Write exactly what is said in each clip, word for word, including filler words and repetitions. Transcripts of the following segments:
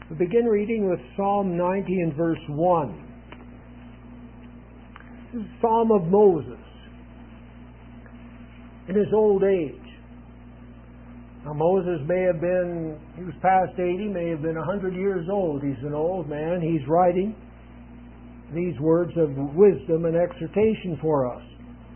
We begin reading with Psalm ninety and verse one. This is a Psalm of Moses in his old age. Now Moses may have been, he was past eighty, may have been one hundred years old. He's an old man. He's writing these words of wisdom and exhortation for us.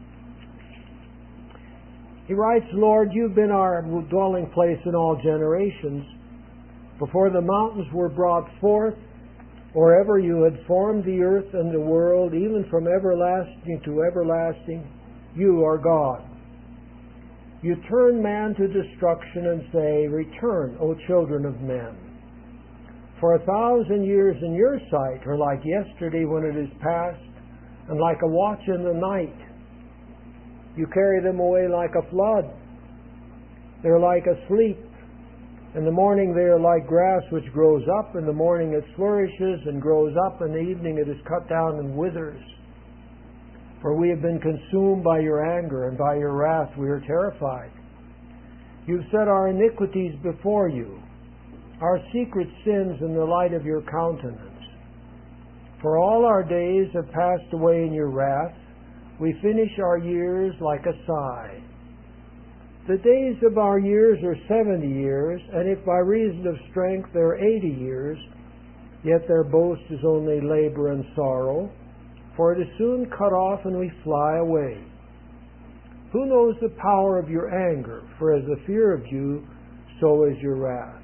He writes, Lord, you've been our dwelling place in all generations. Before the mountains were brought forth, or ever you had formed the earth and the world, even from everlasting to everlasting, you are God. You turn man to destruction and say, return, O children of men. For a thousand years in your sight are like yesterday when it is past, and like a watch in the night. You carry them away like a flood. They're like asleep. In the morning they are like grass which grows up. In the morning it flourishes and grows up. In the evening it is cut down and withers. For we have been consumed by your anger, and by your wrath we are terrified. You've set our iniquities before you, our secret sins in the light of your countenance. For all our days have passed away in your wrath. We finish our years like a sigh. The days of our years are seventy years, and if by reason of strength they're eighty years, yet their boast is only labor and sorrow, for it is soon cut off and we fly away. Who knows the power of your anger? For as the fear of you, so is your wrath.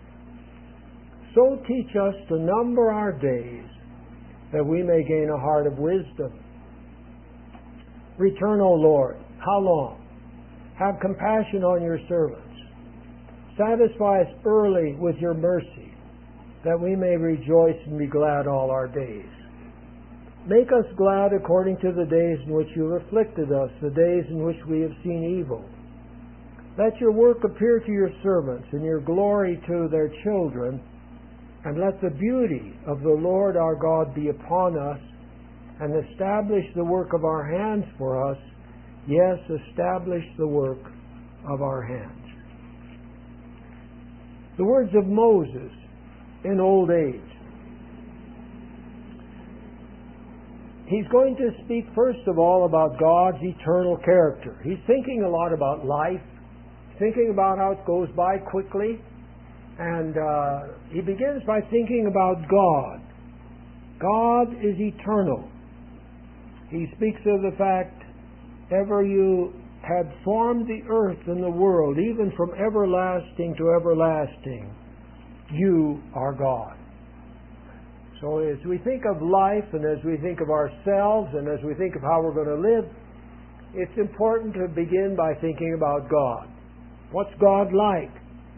So teach us to number our days, that we may gain a heart of wisdom. Return, O Lord. How long? Have compassion on your servants. Satisfy us early with your mercy, that we may rejoice and be glad all our days. Make us glad according to the days in which you have afflicted us, the days in which we have seen evil. Let your work appear to your servants, and your glory to their children, and let the beauty of the Lord our God be upon us, and establish the work of our hands for us. Yes, establish the work of our hands. The words of Moses in old age. He's going to speak first of all about God's eternal character. He's thinking a lot about life, thinking about how it goes by quickly, and uh, he begins by thinking about God. God is eternal. He speaks of the fact, ever you had formed the earth and the world, even from everlasting to everlasting, you are God. So as we think of life, and as we think of ourselves, and as we think of how we're going to live, it's important to begin by thinking about God. What's God like?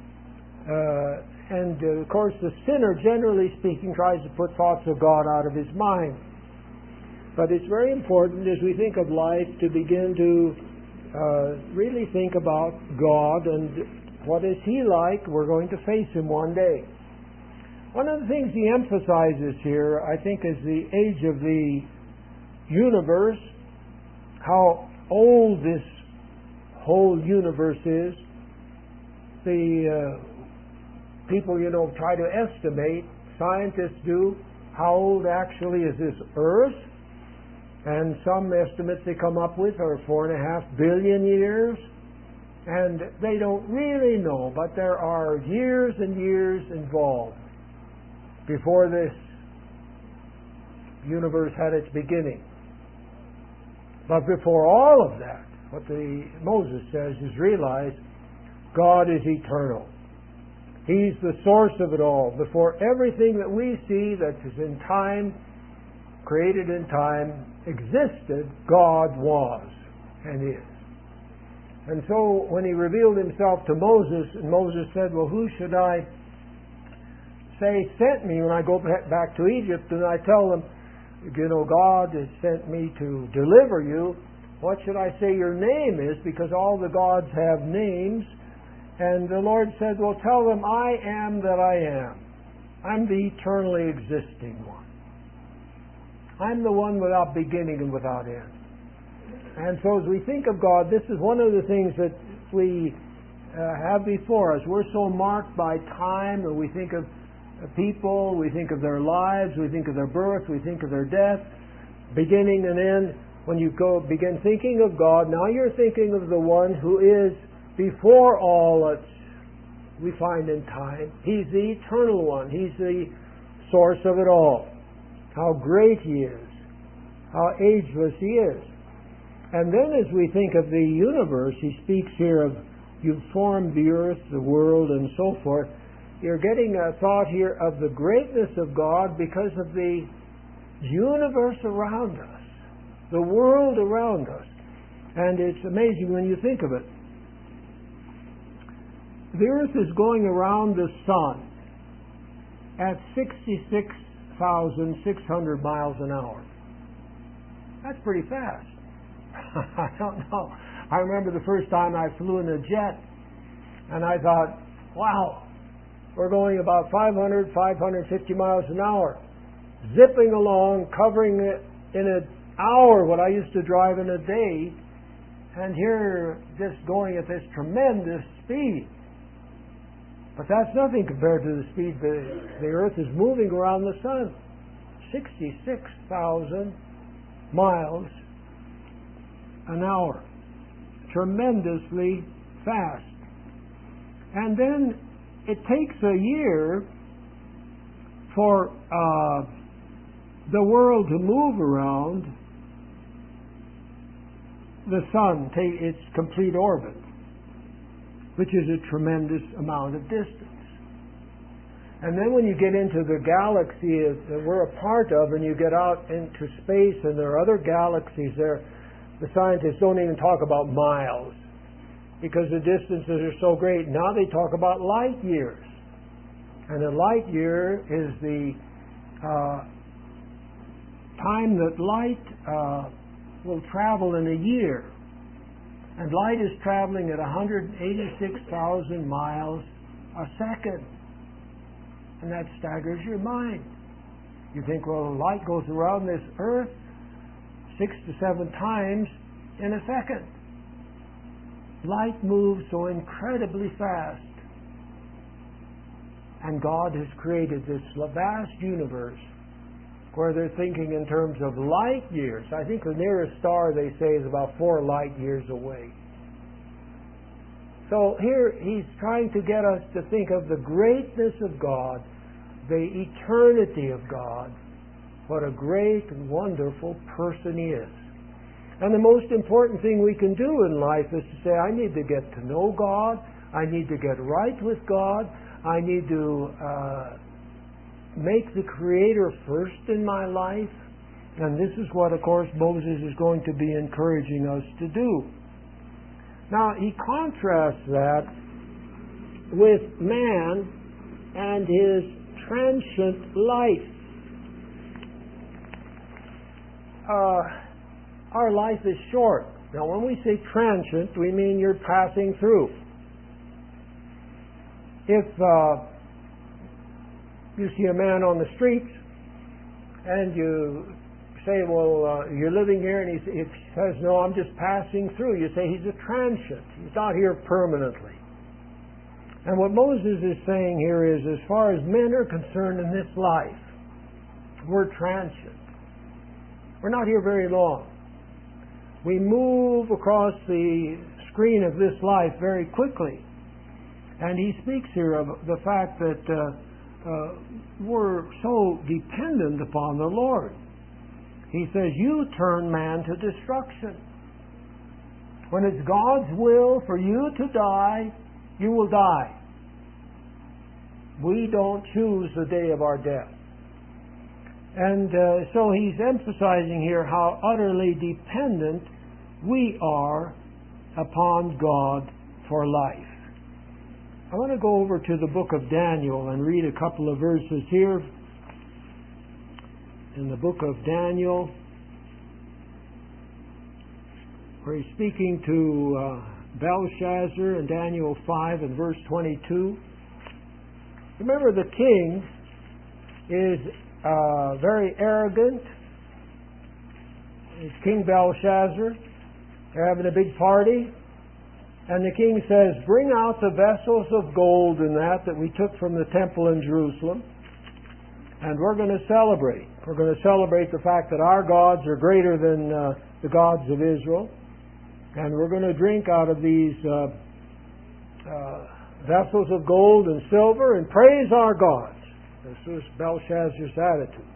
Uh, and uh, of course the sinner, generally speaking, tries to put thoughts of God out of his mind. But it's very important as we think of life to begin to uh, really think about God and what is He like. We're going to face Him one day. One of the things he emphasizes here, I think, is the age of the universe, how old this whole universe is. The uh, people, you know, try to estimate, scientists do, how old actually is this earth. And some estimates they come up with are four and a half billion years. And they don't really know, but there are years and years involved before this universe had its beginning. But before all of that, what the Moses says is realize God is eternal. He's the source of it all. Before everything that we see that is in time, created in time, existed, God was and is. And so when he revealed himself to Moses, and Moses said, well, who should I say sent me when I go back to Egypt and I tell them, you know, God has sent me to deliver you, what should I say your name is? Because all the gods have names. And the Lord said, well, tell them I am that I am. I'm the eternally existing one. I'm the one without beginning and without end. And so as we think of God, this is one of the things that we uh, have before us. We're so marked by time, and we think of people, we think of their lives, we think of their birth, we think of their death, beginning and end. When you go begin thinking of God, now you're thinking of the one who is before all that we find in time. He's the eternal one. He's the source of it all. How great He is. How ageless He is. And then as we think of the universe, He speaks here of you've formed the earth, the world, and so forth. You're getting a thought here of the greatness of God because of the universe around us, the world around us. And it's amazing when you think of it. The earth is going around the sun at sixty-six thousand six hundred miles an hour. That's pretty fast. I don't know. I remember the first time I flew in a jet, and I thought, wow, we're going about five hundred, five hundred fifty miles an hour, zipping along, covering it in an hour what I used to drive in a day, and here just going at this tremendous speed. But that's nothing compared to the speed the, the Earth is moving around the sun. sixty-six thousand miles an hour. Tremendously fast. And then it takes a year for uh, the world to move around the sun, take its complete orbit, which is a tremendous amount of distance. And then when you get into the galaxy that we're a part of, and you get out into space, and there are other galaxies there, the scientists don't even talk about miles because the distances are so great. Now they talk about light years. And a light year is the uh, time that light uh, will travel in a year. And light is traveling at one hundred eighty-six thousand miles a second. And that staggers your mind. You think, well, light goes around this earth six to seven times in a second. Light moves so incredibly fast. And God has created this vast universe where they're thinking in terms of light years. I think the nearest star, they say, is about four light years away. So here he's trying to get us to think of the greatness of God, the eternity of God, what a great and wonderful person He is. And the most important thing we can do in life is to say, I need to get to know God, I need to get right with God, I need to uh, make the Creator first in my life. And this is what, of course, Moses is going to be encouraging us to do. Now, he contrasts that with man and his transient life. Uh, our life is short. Now, when we say transient, we mean you're passing through. If uh, you see a man on the streets and you say, well, uh, you're living here, and he, if he says, no, I'm just passing through, you say he's a transient. He's not here permanently. And what Moses is saying here is, as far as men are concerned in this life, we're transient. We're not here very long. We move across the screen of this life very quickly. And he speaks here of the fact that uh, uh, we're so dependent upon the Lord. He says, you turn man to destruction. When it's God's will for you to die, you will die. We don't choose the day of our death. And uh, so he's emphasizing here how utterly dependent we are upon God for life. I want to go over to the book of Daniel and read a couple of verses here. In the book of Daniel, where he's speaking to uh, Belshazzar in Daniel five and verse twenty-two. Remember, the king is uh, very arrogant. It's King Belshazzar. They're having a big party. And the king says, bring out the vessels of gold and that that we took from the temple in Jerusalem. And we're going to celebrate. We're going to celebrate the fact that our gods are greater than uh, the gods of Israel. And we're going to drink out of these uh, uh, vessels of gold and silver and praise our gods. This was Belshazzar's attitude.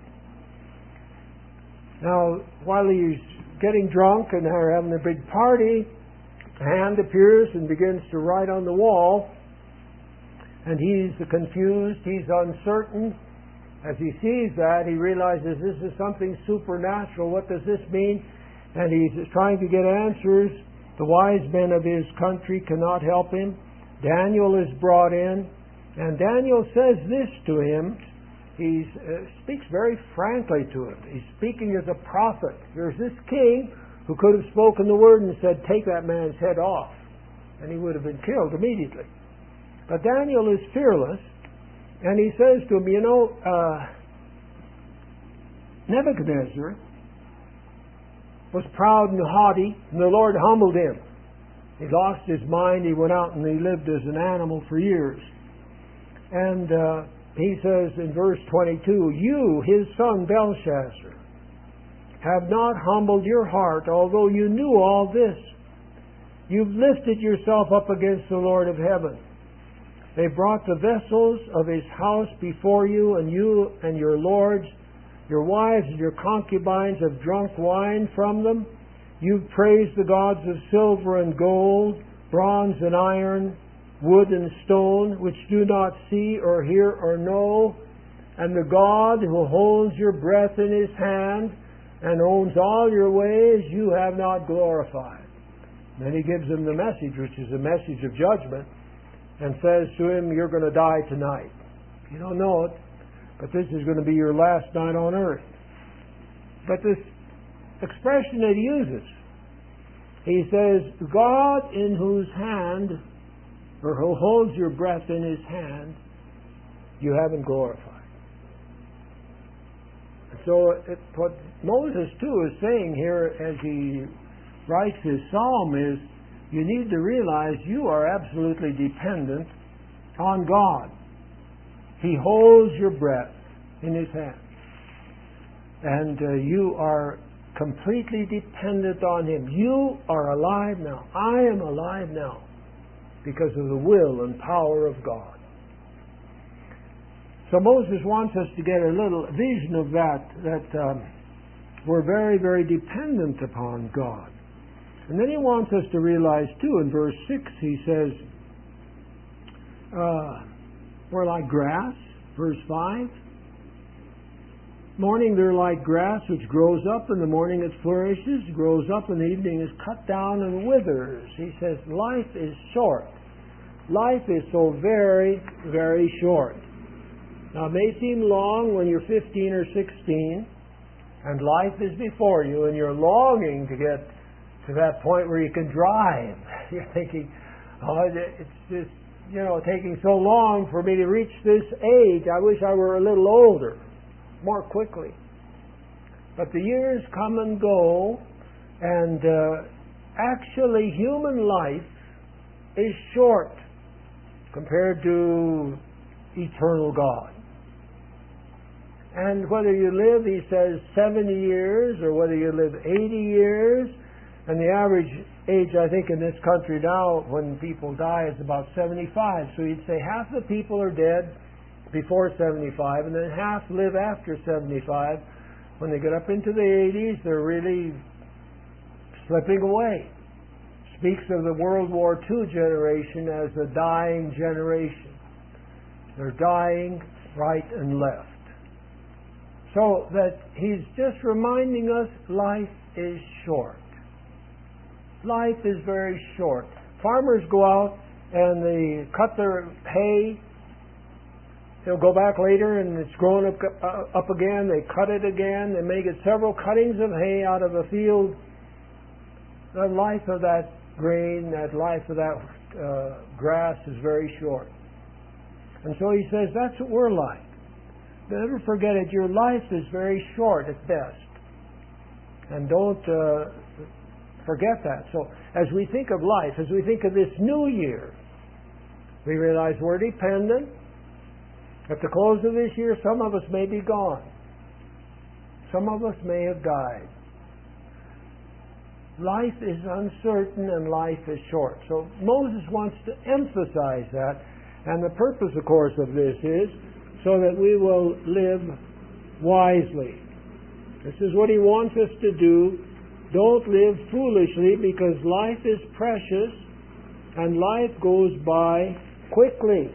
Now, while he's getting drunk and they're having a big party, a hand appears and begins to write on the wall. And he's confused, he's uncertain. As he sees that, he realizes this is something supernatural. What does this mean? And he's trying to get answers. The wise men of his country cannot help him. Daniel is brought in, and Daniel says this to him. He uh, speaks very frankly to him. He's speaking as a prophet. There's this king who could have spoken the word and said, take that man's head off, and he would have been killed immediately. But Daniel is fearless. And he says to him, you know, uh, Nebuchadnezzar was proud and haughty, and the Lord humbled him. He lost his mind, he went out and he lived as an animal for years. And uh, he says in verse twenty-two, you, his son Belshazzar, have not humbled your heart, although you knew all this. You've lifted yourself up against the Lord of heaven. They brought the vessels of his house before you, and you and your lords, your wives and your concubines have drunk wine from them. You've praised the gods of silver and gold, bronze and iron, wood and stone, which do not see or hear or know. And the God who holds your breath in his hand and owns all your ways, you have not glorified. Then he gives them the message, which is a message of judgment, and says to him, you're going to die tonight. You don't know it, but this is going to be your last night on earth. But this expression that he uses, he says, God in whose hand, or who holds your breath in his hand, you haven't glorified. So it, what Moses too is saying here as he writes his psalm is, you need to realize you are absolutely dependent on God. He holds your breath in his hand. And uh, you are completely dependent on him. You are alive now. I am alive now because of the will and power of God. So Moses wants us to get a little vision of that, that um, we're very, very dependent upon God. And then he wants us to realize, too, in verse six, he says, uh, we're like grass. Verse five, morning they're like grass which grows up, in the morning it flourishes, grows up, in the evening is cut down and withers. He says, life is short. Life is so very, very short. Now, it may seem long when you're fifteen or sixteen, and life is before you, and you're longing to get to that point where you can drive. You're thinking, oh, it's just, you know, taking so long for me to reach this age. I wish I were a little older, more quickly. But the years come and go, and uh, actually human life is short compared to eternal God. And whether you live, he says, seventy years, or whether you live eighty years, and the average age, I think, in this country now, when people die, is about seventy-five. So you'd say half the people are dead before seventy-five, and then half live after seventy-five. When they get up into the eighties, they're really slipping away. Speaks of the World War Two generation as the dying generation. They're dying right and left. So that he's just reminding us life is short. Life is very short. Farmers go out and they cut their hay. They'll go back later and it's grown up, uh, up again. They cut it again. They may get several cuttings of hay out of a field. The life of that grain, that life of that uh, grass is very short. And so he says that's what we're like. Never forget it. Your life is very short at best. And don't uh, forget that. So as we think of life, as we think of this new year, we realize we're dependent. At the close of this year, some of us may be gone. Some of us may have died. Life is uncertain and life is short. So Moses wants to emphasize that. And the purpose, of course, of this is so that we will live wisely. This is what he wants us to do. Don't live foolishly, because life is precious and life goes by quickly.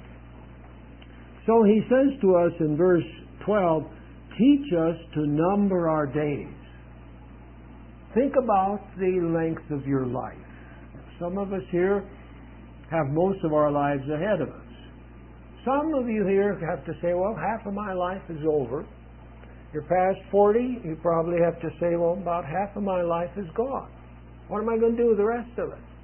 So he says to us in verse twelve, teach us to number our days. Think about the length of your life. Some of us here have most of our lives ahead of us. Some of you here have to say, well, half of my life is over. You're past forty, you probably have to say, well, about half of my life is gone. What am I going to do with the rest of it?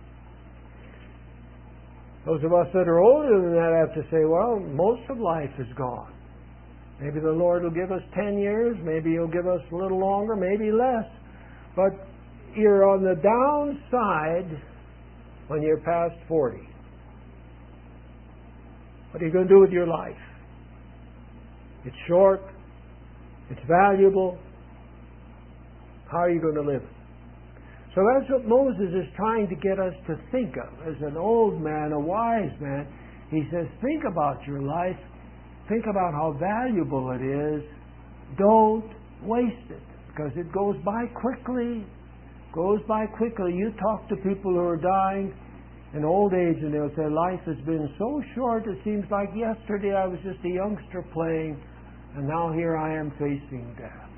Those of us that are older than that have to say, well, most of life is gone. Maybe the Lord will give us ten years, maybe He'll give us a little longer, maybe less. But you're on the downside when you're past forty. What are you going to do with your life? It's short. It's valuable. How are you going to live it? So that's what Moses is trying to get us to think of. As an old man, a wise man, he says, think about your life. Think about how valuable it is. Don't waste it, because it goes by quickly. Goes by quickly. You talk to people who are dying in old age, and they'll say, life has been so short, it seems like yesterday I was just a youngster playing, and now here I am facing death.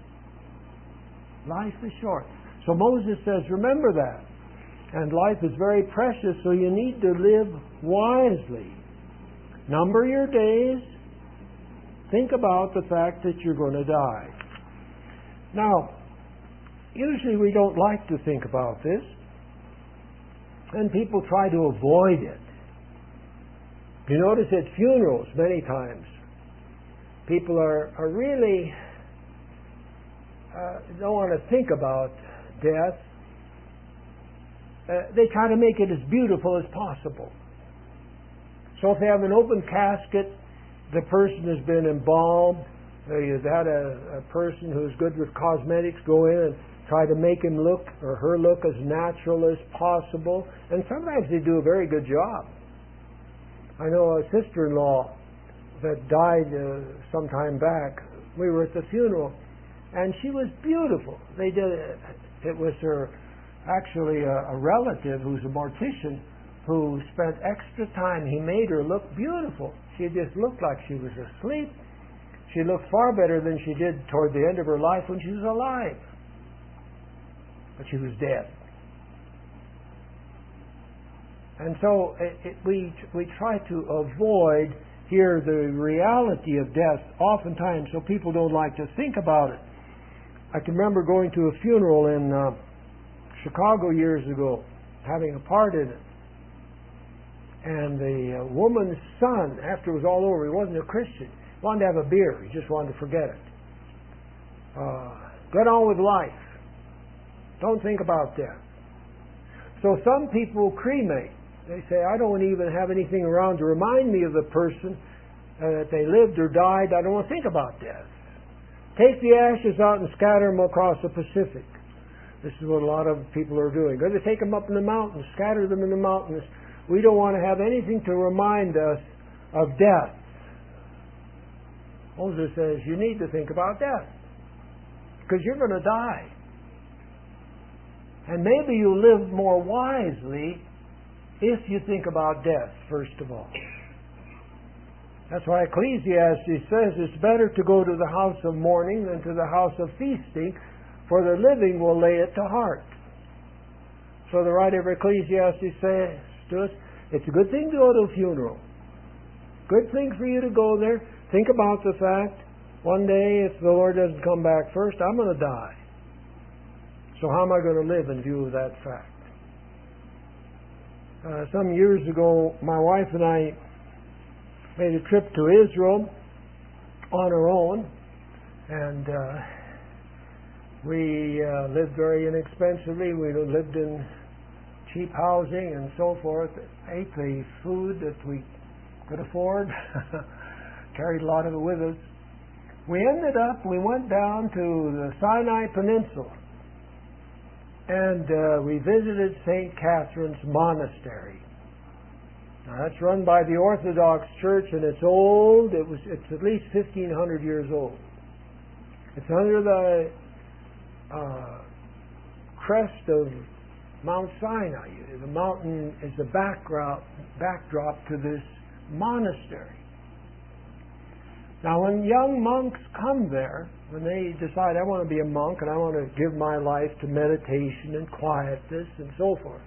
Life is short. So Moses says, remember that. And life is very precious, so you need to live wisely. Number your days. Think about the fact that you're going to die. Now, usually we don't like to think about this, and people try to avoid it. You notice at funerals many times, people are, are really uh, don't want to think about death. Uh, they try to make it as beautiful as possible. So if they have an open casket, the person has been embalmed. Uh, you've had a, a person who's good with cosmetics go in and try to make him look or her look as natural as possible. And sometimes they do a very good job. I know a sister-in-law that died uh, some time back. We were at the funeral, and she was beautiful. They did it was her actually a, a relative who's a mortician who spent extra time. He made her look beautiful. She just looked like she was asleep. She looked far better than she did toward the end of her life when she was alive. But she was dead. And so it, it, we we try to avoid here the reality of death oftentimes, so people don't like to think about it. I can remember going to a funeral in uh, Chicago years ago, having a part in it. And the uh, woman's son, after it was all over, he wasn't a Christian, he wanted to have a beer. He just wanted to forget it. Uh, get on with life. Don't think about death. So some people cremate. They say, I don't even have anything around to remind me of the person uh, that they lived or died. I don't want to think about death. Take the ashes out and scatter them across the Pacific. This is what a lot of people are doing. Go to take them up in the mountains, scatter them in the mountains. We don't want to have anything to remind us of death. Moses says, you need to think about death, because you're going to die. And maybe you live more wisely if you think about death, first of all. That's why Ecclesiastes says it's better to go to the house of mourning than to the house of feasting, for the living will lay it to heart. So the writer of Ecclesiastes says to us, it's a good thing to go to a funeral. Good thing for you to go there. Think about the fact, one day if the Lord doesn't come back first, I'm going to die. So how am I going to live in view of that fact? Uh, some years ago, my wife and I made a trip to Israel on our own, and uh, we uh, lived very inexpensively. We lived in cheap housing and so forth, ate the food that we could afford, carried a lot of it with us. We ended up, we went down to the Sinai Peninsula, and uh, we visited Saint Catherine's Monastery. Now, that's run by the Orthodox Church, and it's old. It was, it's at least fifteen hundred years old. It's under the uh, crest of Mount Sinai. The mountain is the backdrop, backdrop to this monastery. Now, when young monks come there, when they decide, I want to be a monk and I want to give my life to meditation and quietness and so forth,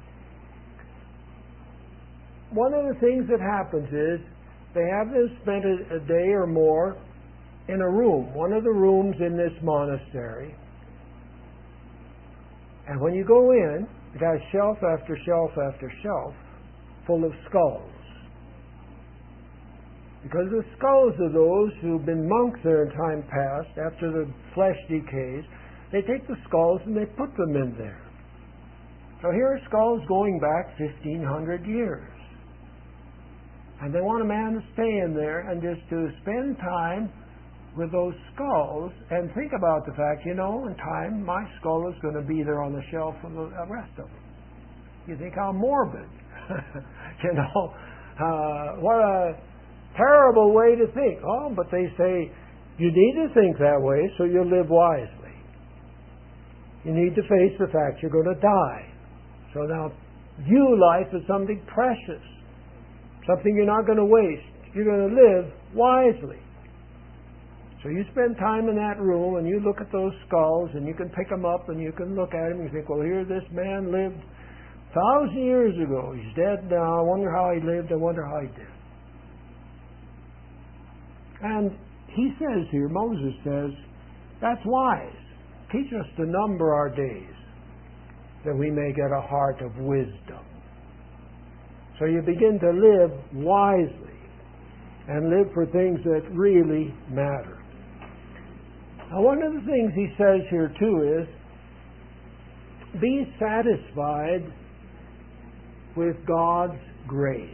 one of the things that happens is they have them spend a, a day or more in a room, one of the rooms in this monastery. And when you go in, it has shelf after shelf after shelf full of skulls. Because the skulls of those who've been monks there in time past, after the flesh decays, they take the skulls and they put them in there. So here are skulls going back fifteen hundred years. And they want a man to stay in there and just to spend time with those skulls and think about the fact, you know, in time my skull is going to be there on the shelf with the rest of them. You think how morbid. you know, uh, what a terrible way to think. Oh, but they say you need to think that way so you'll live wisely. You need to face the fact you're going to die. So now view life as something precious, something you're not going to waste. You're going to live wisely. So you spend time in that room and you look at those skulls and you can pick them up and you can look at them and you think, well, here this man lived a thousand years ago. He's dead now. I wonder how he lived. I wonder how he did. And he says here, Moses says, that's wise. Teach us to number our days that we may get a heart of wisdom. So you begin to live wisely and live for things that really matter. Now, one of the things he says here too is, be satisfied with God's grace.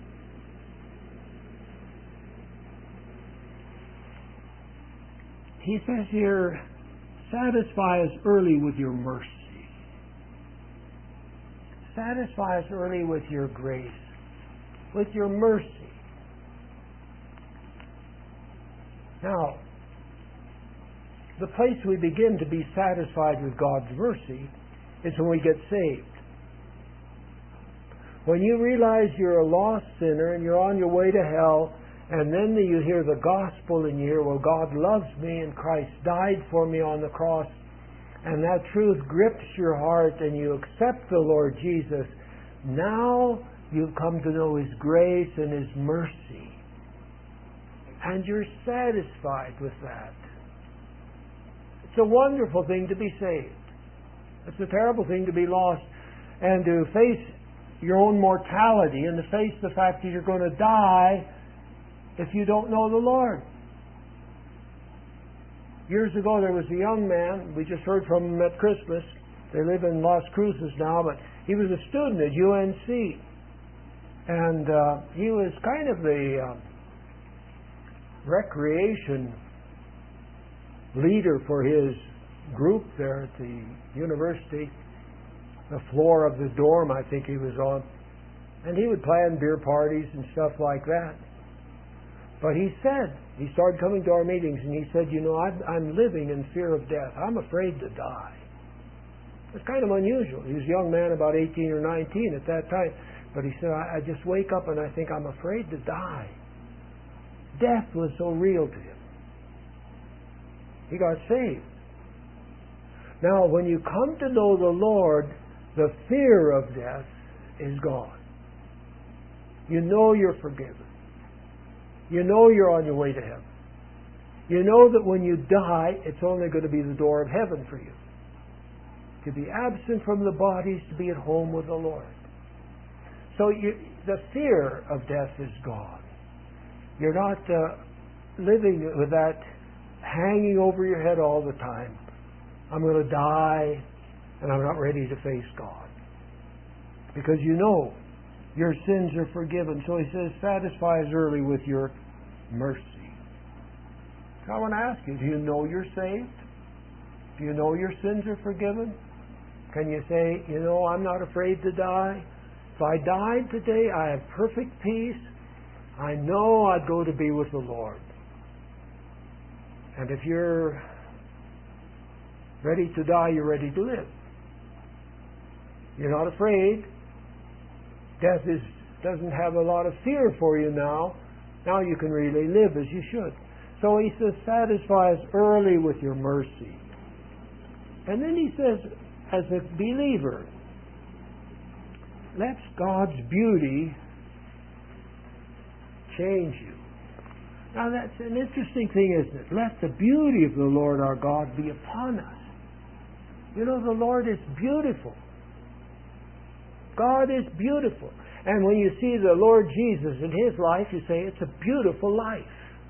He says here, satisfy us early with your mercy. Satisfy us early with your grace, with your mercy. Now, the place we begin to be satisfied with God's mercy is when we get saved. When you realize you're a lost sinner and you're on your way to hell, and then you hear the gospel and you hear, well, God loves me and Christ died for me on the cross, and that truth grips your heart and you accept the Lord Jesus, now you've come to know His grace and His mercy. And you're satisfied with that. It's a wonderful thing to be saved. It's a terrible thing to be lost and to face your own mortality and to face the fact that you're going to die if you don't know the Lord. Years ago there was a young man, we just heard from him at Christmas. They live in Las Cruces now, but he was a student at U N C. And uh, he was kind of the uh, recreation leader for his group there at the university. The floor of the dorm, I think he was on. And he would plan beer parties and stuff like that. But he said, he started coming to our meetings and he said, you know, I'm, I'm living in fear of death. I'm afraid to die. It's kind of unusual. He was a young man, about eighteen or nineteen at that time. But he said, I, I just wake up and I think I'm afraid to die. Death was so real to him. He got saved. Now, when you come to know the Lord, the fear of death is gone. You know you're forgiven. You know you're on your way to heaven. You know that when you die, it's only going to be the door of heaven for you. To be absent from the bodies, to be at home with the Lord. So you, the fear of death is gone. You're not uh, living with that hanging over your head all the time. I'm going to die and I'm not ready to face God. Because you know your sins are forgiven. So he says, satisfy us early with your mercy. I want to ask you, do you know you're saved? Do you know your sins are forgiven? Can you say, you know, I'm not afraid to die? If I died today, I have perfect peace. I know I'd go to be with the Lord. And if you're ready to die, you're ready to live. You're not afraid. Death is, doesn't have a lot of fear for you now. Now you can really live as you should. So he says, satisfy us early with your mercy. And then he says, as a believer, let God's beauty change you. Now that's an interesting thing, isn't it? Let the beauty of the Lord our God be upon us. You know, the Lord is beautiful. God is beautiful. And when you see the Lord Jesus in His life, you say, it's a beautiful life.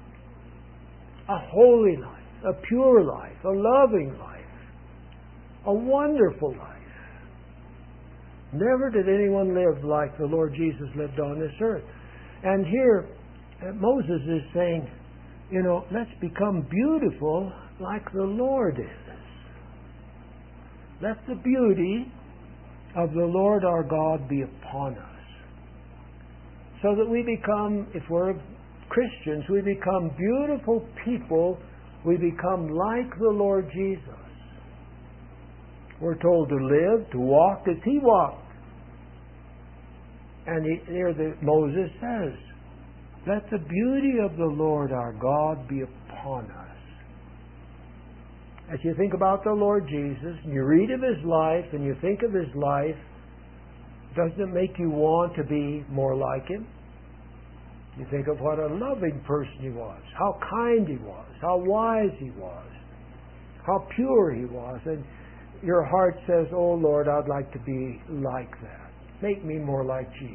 A holy life. A pure life. A loving life. A wonderful life. Never did anyone live like the Lord Jesus lived on this earth. And here, uh, Moses is saying, you know, let's become beautiful like the Lord is. Let the beauty of the Lord our God be upon us. So that we become, if we're Christians, we become beautiful people. We become like the Lord Jesus. We're told to live, to walk as He walked. And he, there the, Moses says, let the beauty of the Lord our God be upon us. As you think about the Lord Jesus, and you read of His life, and you think of His life, doesn't it make you want to be more like Him? You think of what a loving person He was, how kind He was, how wise He was, how pure He was, and your heart says, oh Lord, I'd like to be like that. Make me more like Jesus.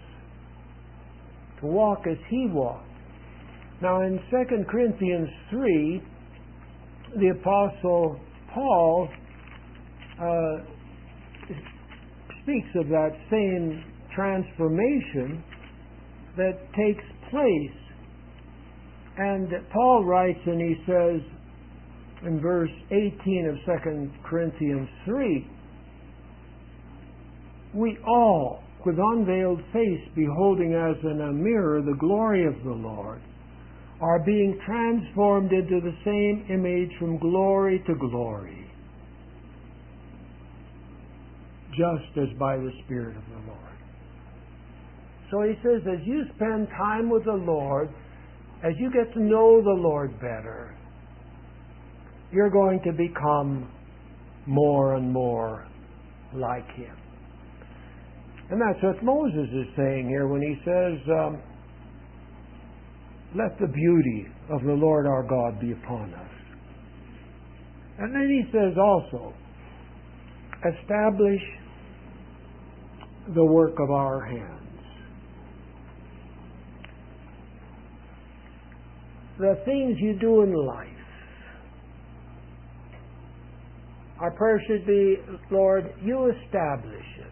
To walk as He walked. Now in Second Corinthians three, the Apostle Paul uh, speaks of that same transformation that takes place. And Paul writes and he says in verse eighteen of Second Corinthians three, we all, with unveiled face, beholding as in a mirror the glory of the Lord, are being transformed into the same image from glory to glory, just as by the Spirit of the Lord. So he says, as you spend time with the Lord, as you get to know the Lord better, you're going to become more and more like Him. And that's what Moses is saying here when he says, um, let the beauty of the Lord our God be upon us. And then he says also, establish the work of our hands. The things you do in life. Our prayer should be, Lord, you establish it.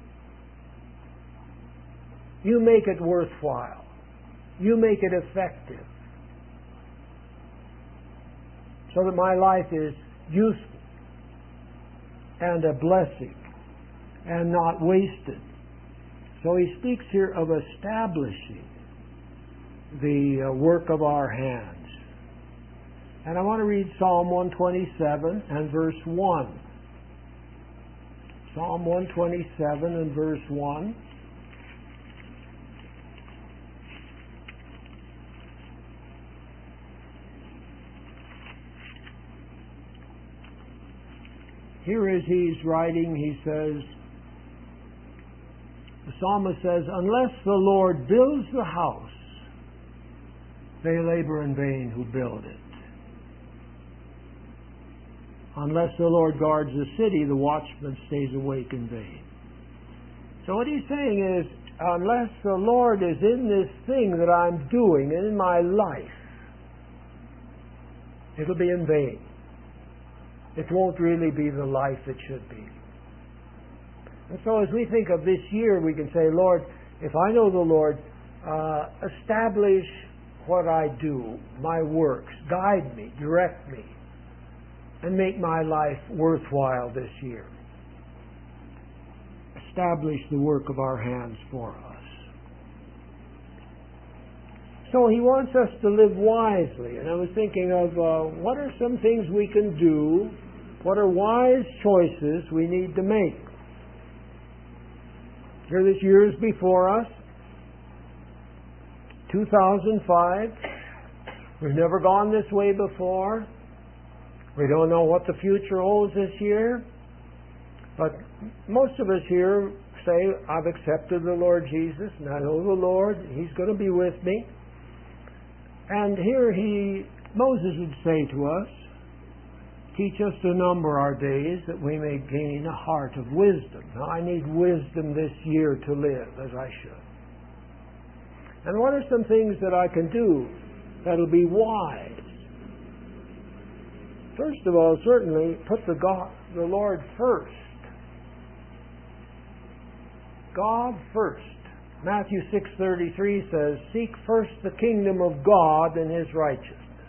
You make it worthwhile. You make it effective. So that my life is useful and a blessing and not wasted. So he speaks here of establishing the uh, work of our hands. And I want to read Psalm one twenty-seven and verse one. Psalm one twenty-seven and verse one. Here as he's writing, he says, the psalmist says, unless the Lord builds the house, they labor in vain who build it. Unless the Lord guards the city, the watchman stays awake in vain. So what he's saying is, unless the Lord is in this thing that I'm doing and in my life, it'll be in vain. It won't really be the life it should be. And so as we think of this year, we can say, Lord, if I know the Lord, uh, establish what I do, my works. Guide me, direct me, and make my life worthwhile this year. Establish the work of our hands for us. So He wants us to live wisely. And I was thinking of uh, what are some things we can do? What are wise choices we need to make? Here this year is before us. two thousand five. We've never gone this way before. We don't know what the future holds this year. But most of us here say, I've accepted the Lord Jesus, and I know the Lord. He's going to be with me. And here he, Moses would say to us, teach us to number our days that we may gain a heart of wisdom. Now, I need wisdom this year to live as I should. And what are some things that I can do that'll be wise? First of all, certainly put the God, the Lord first. God first. Matthew six thirty-three says, seek first the kingdom of God and His righteousness.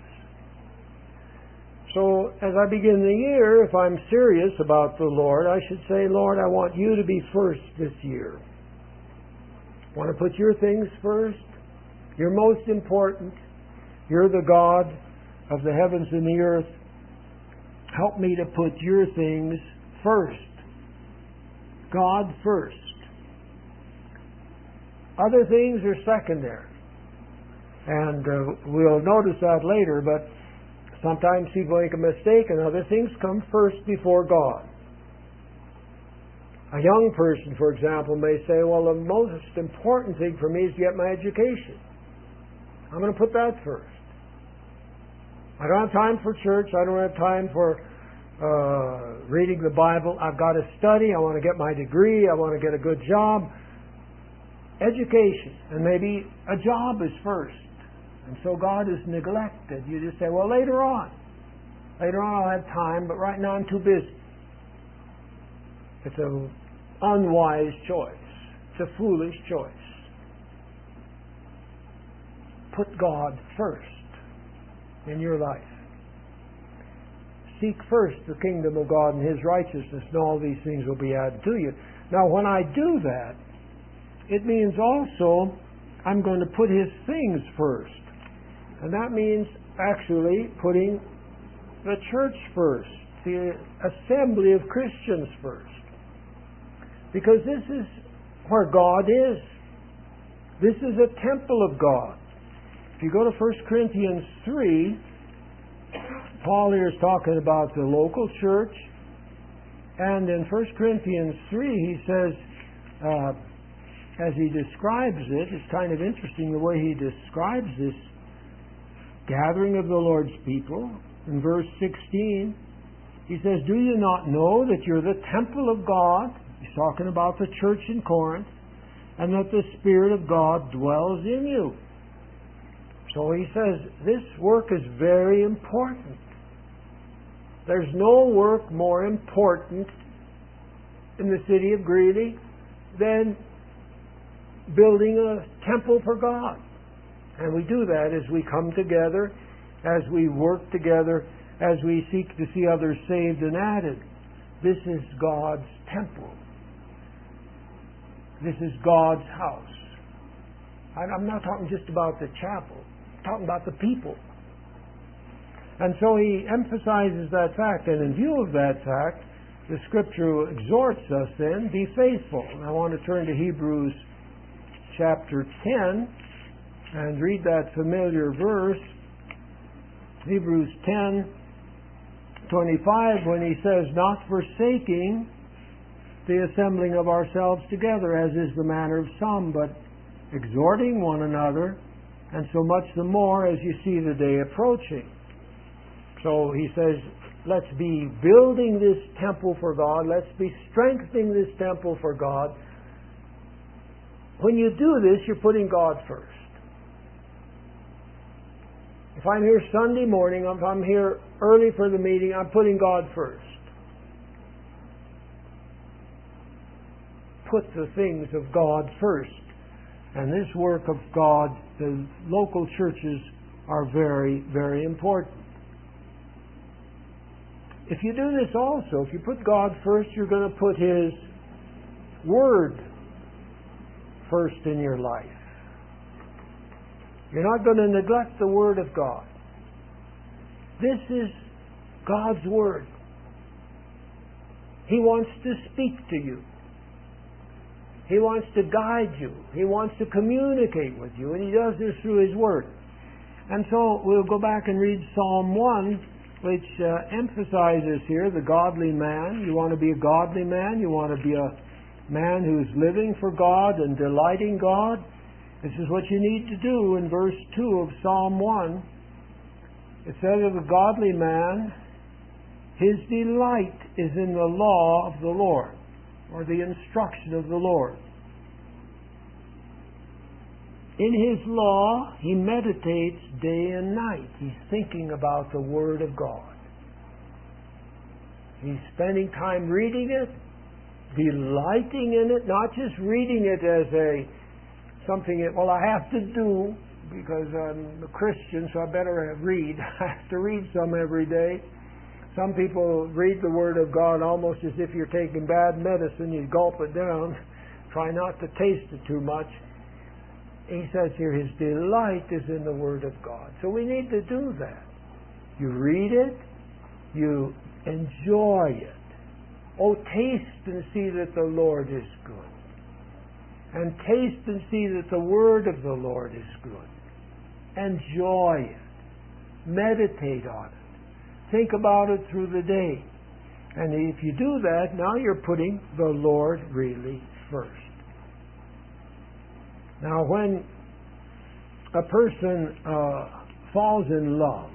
So, as I begin the year, if I'm serious about the Lord, I should say, Lord, I want You to be first this year. I want to put Your things first. You're most important. You're the God of the heavens and the earth. Help me to put Your things first. God first. Other things are secondary. And uh, we'll notice that later, but sometimes people make a mistake and other things come first before God. A young person, for example, may say, well, the most important thing for me is to get my education. I'm going to put that first. I don't have time for church. I don't have time for uh, reading the Bible. I've got to study. I want to get my degree. I want to get a good job. Education, and maybe a job is first. And so God is neglected. You just say, well, later on. Later on I'll have time, but right now I'm too busy. It's an unwise choice. It's a foolish choice. Put God first in your life. Seek first the kingdom of God and His righteousness, and all these things will be added to you. Now, when I do that, it means also I'm going to put His things first. And that means actually putting the church first, the assembly of Christians first. Because this is where God is. This is a temple of God. If you go to First Corinthians three, Paul here is talking about the local church. And in First Corinthians three, he says, uh, as he describes it, it's kind of interesting the way he describes this gathering of the Lord's people. In verse sixteen, he says, do you not know that you're the temple of God? He's talking about the church in Corinth. And that the Spirit of God dwells in you. So he says, this work is very important. There's no work more important in the city of Greeley than building a temple for God. And we do that as we come together, as we work together, as we seek to see others saved and added. This is God's temple. This is God's house. I'm not talking just about the chapel. I'm talking about the people. And so he emphasizes that fact. And in view of that fact, the Scripture exhorts us then, be faithful. And I want to turn to Hebrews chapter ten and read that familiar verse. Hebrews ten twenty-five, when he says, not forsaking the assembling of ourselves together, as is the manner of some, but exhorting one another, and so much the more as you see the day approaching. So he says, let's be building this temple for God. Let's be strengthening this temple for God. When you do this, you're putting God first. If I'm here Sunday morning, if I'm here early for the meeting, I'm putting God first. Put the things of God first. And this work of God, the local churches are very, very important. If you do this also, if you put God first, you're going to put His Word first in your life. You're not going to neglect the Word of God. This is God's Word. He wants to speak to you. He wants to guide you. He wants to communicate with you, and He does this through His Word. And so we'll go back and read Psalm one, which uh, emphasizes here the godly man. You want to be a godly man. You want to be a man who's living for God and delighting God. This is what you need to do in verse two of Psalm one. It says of a godly man, his delight is in the law of the Lord, or the instruction of the Lord. In His law, he meditates day and night. He's thinking about the Word of God. He's spending time reading it, delighting in it, not just reading it as a something that, well, I have to do because I'm a Christian, so I better read. I have to read some every day. Some people read the Word of God almost as if you're taking bad medicine. You gulp it down. Try not to taste it too much. He says here his delight is in the Word of God. So we need to do that. You read it. You enjoy it. Oh, taste and see that the Lord is good. And taste and see that the Word of the Lord is good. Enjoy it. Meditate on it. Think about it through the day. And if you do that, now you're putting the Lord really first. Now, when a person uh, falls in love,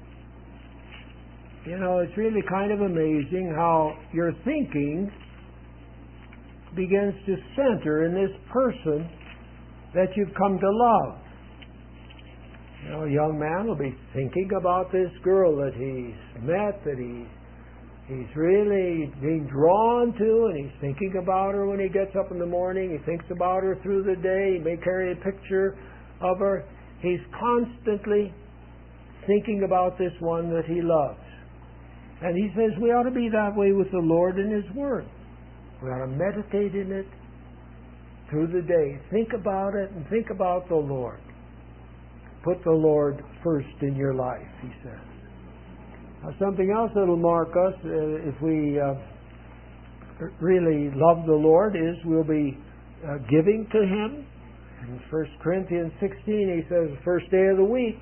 you know, it's really kind of amazing how your thinking begins to center in this person that you've come to love. You know, a young man will be thinking about this girl that he's met, that he, he's really being drawn to, and he's thinking about her when he gets up in the morning. He thinks about her through the day. He may carry a picture of her. He's constantly thinking about this one that he loves. And he says we ought to be that way with the Lord and His Word. We ought to meditate in it through the day. Think about it and think about the Lord. Put the Lord first in your life, he says. Now, something else that will mark us uh, if we uh, really love the Lord is we'll be uh, giving to Him. In First Corinthians sixteen, he says, the first day of the week,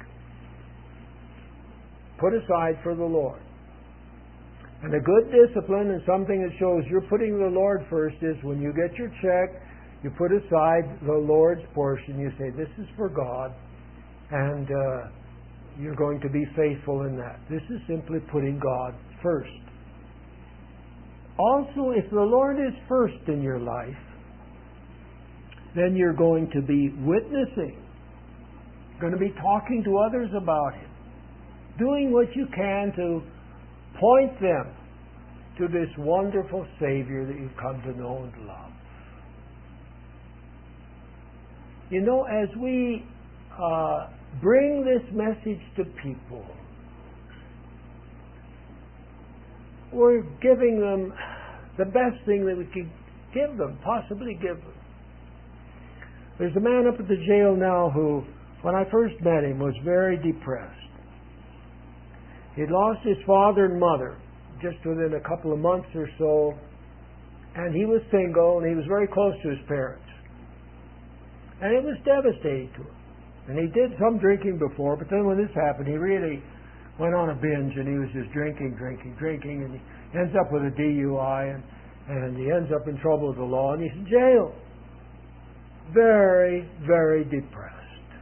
put aside for the Lord. And a good discipline and something that shows you're putting the Lord first is when you get your check, you put aside the Lord's portion. You say, this is for God. And uh, you're going to be faithful in that. This is simply putting God first. Also, if the Lord is first in your life, then you're going to be witnessing. You're going to be talking to others about Him. Doing what you can to point them to this wonderful Savior that you've come to know and love. You know, as we uh, bring this message to people, we're giving them the best thing that we could give them, possibly give them. There's a man up at the jail now who, when I first met him, was very depressed. He'd lost his father and mother just within a couple of months or so, and he was single, and he was very close to his parents. And it was devastating to him. And he did some drinking before, but then when this happened, he really went on a binge, and he was just drinking, drinking, drinking, and he ends up with a D U I, and, and he ends up in trouble with the law, and he's in jail. Very, very depressed.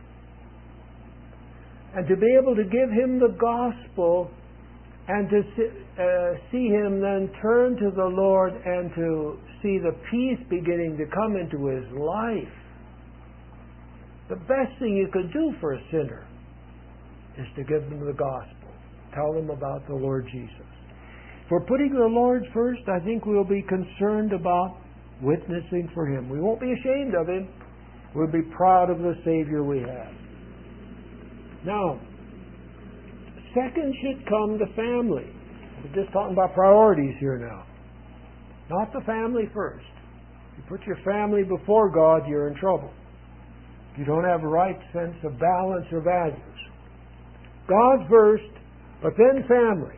And to be able to give him the gospel and to see, uh, see him then turn to the Lord and to see the peace beginning to come into his life, the best thing you could do for a sinner is to give them the gospel. Tell them about the Lord Jesus. If we're putting the Lord first, I think we'll be concerned about witnessing for Him. We won't be ashamed of Him. We'll be proud of the Savior we have. Now, second should come the family. We're just talking about priorities here now. Not the family first. If you put your family before God, you're in trouble. You don't have a right sense of balance or values. God first, but then family.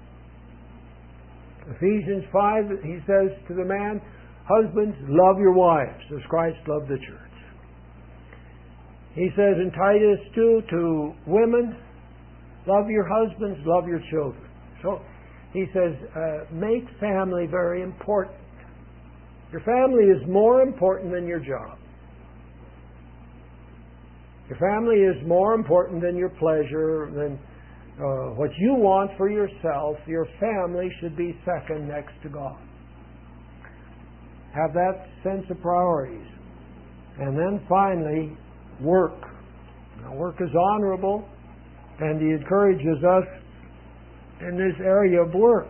Ephesians five, he says to the man, husbands, love your wives as Christ loved the church. He says in Titus two to women, love your husbands, love your children. So he says, uh, make family very important. Your family is more important than your job. Your family is more important than your pleasure, than uh, what you want for yourself. Your family should be second next to God. Have that sense of priorities. And then finally, work. Now, work is honorable, and he encourages us in this area of work.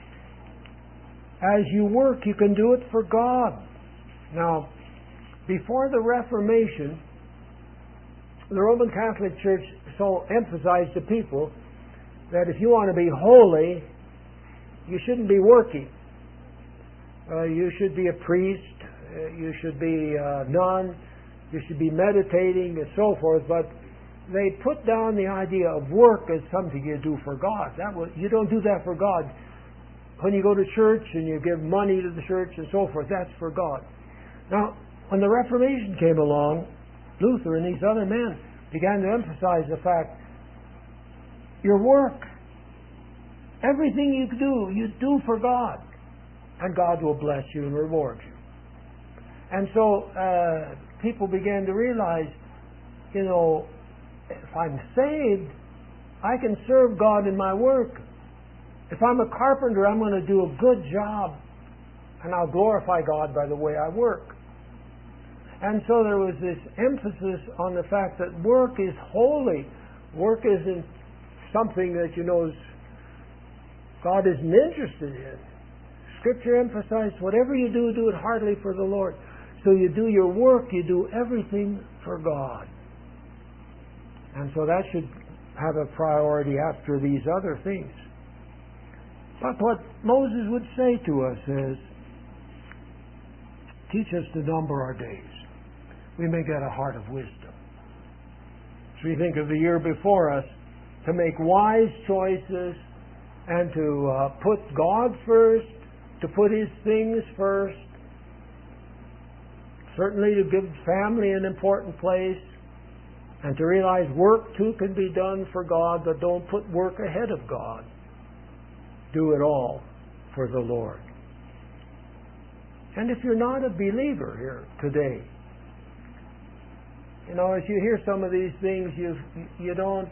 As you work, you can do it for God. Now, before the Reformation, the Roman Catholic Church so emphasized to people that if you want to be holy, you shouldn't be working. Uh, you should be a priest, uh, you should be a nun, you should be meditating and so forth, but they put down the idea of work as something you do for God. That was, you don't do that for God. When you go to church and you give money to the church and so forth, that's for God. Now, when the Reformation came along, Luther and these other men began to emphasize the fact, your work, everything you do, you do for God, and God will bless you and reward you. And so uh, people began to realize, you know, if I'm saved, I can serve God in my work. If I'm a carpenter, I'm going to do a good job, and I'll glorify God by the way I work. And so there was this emphasis on the fact that work is holy. Work isn't something that, you know, God isn't interested in. Scripture emphasized whatever you do, do it heartily for the Lord. So you do your work, you do everything for God. And so that should have a priority after these other things. But what Moses would say to us is, teach us to number our days. We may get a heart of wisdom. As we think of the year before us, to make wise choices and to uh, put God first, to put His things first, certainly to give family an important place, and to realize work too can be done for God, but don't put work ahead of God. Do it all for the Lord. And if you're not a believer here today, you know, as you hear some of these things, you you don't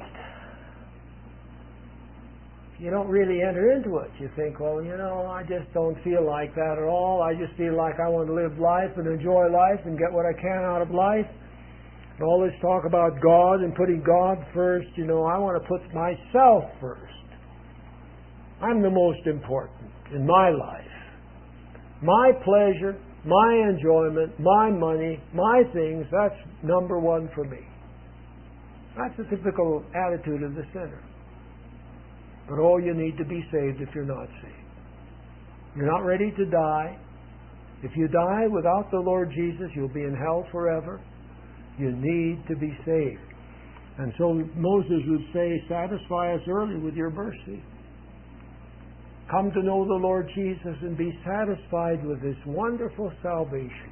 you don't really enter into it. You think, well, you know, I just don't feel like that at all. I just feel like I want to live life and enjoy life and get what I can out of life. And all this talk about God and putting God first, you know, I want to put myself first. I'm the most important in my life. My pleasure, my enjoyment, my money, my things, that's number one for me. That's the typical attitude of the sinner. But oh, you need to be saved if you're not saved. You're not ready to die. If you die without the Lord Jesus, you'll be in hell forever. You need to be saved. And so Moses would say, satisfy us early with your mercy. Come to know the Lord Jesus and be satisfied with this wonderful salvation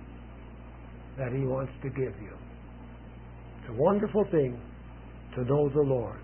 that He wants to give you. It's a wonderful thing to know the Lord.